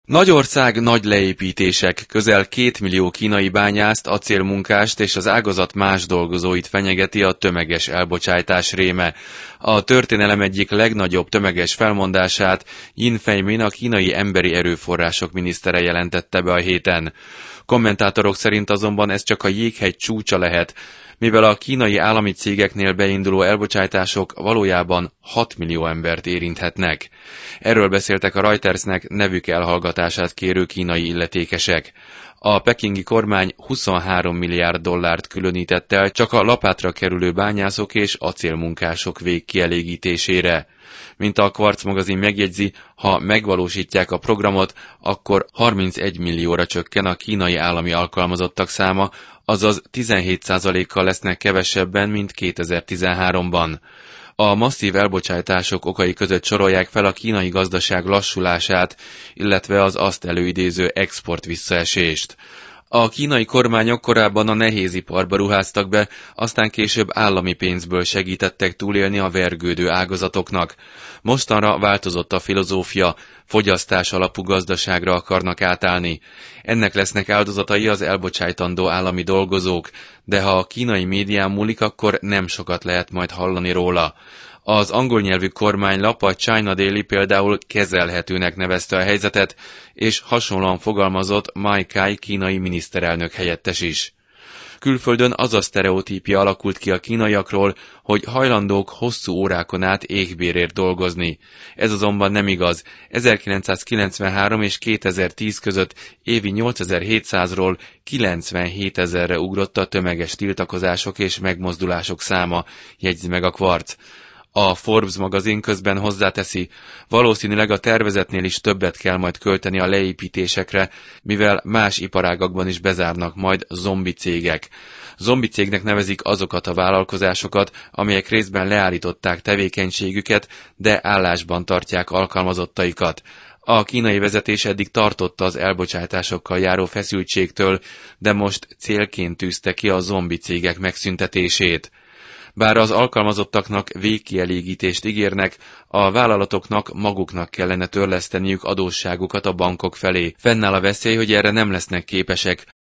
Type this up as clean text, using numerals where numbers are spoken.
Nagyország, nagy leépítések, közel 2 millió kínai bányászt, acélmunkást és az ágazat más dolgozóit fenyegeti a tömeges elbocsátás réme. A történelem egyik legnagyobb tömeges felmondását Yin Feimin, a kínai emberi erőforrások minisztere jelentette be a héten. Kommentátorok szerint azonban ez csak a jéghegy csúcsa lehet, mivel a kínai állami cégeknél beinduló elbocsátások valójában 6 millió embert érinthetnek. Erről beszéltek a Reutersnek nevük elhallgatását kérő kínai illetékesek. A pekingi kormány 23 milliárd dollárt különített el csak a lapátra kerülő bányászok és acélmunkások végkielégítésére. Mint a Quartz magazin megjegyzi, ha megvalósítják a programot, akkor 31 millióra csökken a kínai állami alkalmazottak száma, azaz 17%-kal lesznek kevesebben, mint 2013-ban. A masszív elbocsátások okai között sorolják fel a kínai gazdaság lassulását, illetve az azt előidéző export visszaesést. A kínai kormányok korábban a nehéziparba ruháztak be, aztán később állami pénzből segítettek túlélni a vergődő ágazatoknak. Mostanra változott a filozófia, fogyasztás alapú gazdaságra akarnak átállni. Ennek lesznek áldozatai az elbocsájtandó állami dolgozók, de ha a kínai médián múlik, akkor nem sokat lehet majd hallani róla. Az angol nyelvű kormánylap, a China Daily például kezelhetőnek nevezte a helyzetet, és hasonlóan fogalmazott Mai Kai kínai miniszterelnök helyettes is. Külföldön az a sztereotípia alakult ki a kínaiakról, hogy hajlandók hosszú órákon át éhbérért dolgozni. Ez azonban nem igaz. 1993 és 2010 között évi 8700-ról 97 000-re ugrott a tömeges tiltakozások és megmozdulások száma, jegyzi meg a Quartz. A Forbes magazin közben hozzáteszi, valószínűleg a tervezetnél is többet kell majd költeni a leépítésekre, mivel más iparágakban is bezárnak majd zombi cégek. Zombi cégnek nevezik azokat a vállalkozásokat, amelyek részben leállították tevékenységüket, de állásban tartják alkalmazottaikat. A kínai vezetés eddig tartotta az elbocsátásokkal járó feszültségtől, de most célként tűzte ki a zombi cégek megszüntetését. Bár az alkalmazottaknak végkielégítést ígérnek, a vállalatoknak maguknak kellene törleszteniük adósságukat a bankok felé. Fennáll a veszély, hogy erre nem lesznek képesek,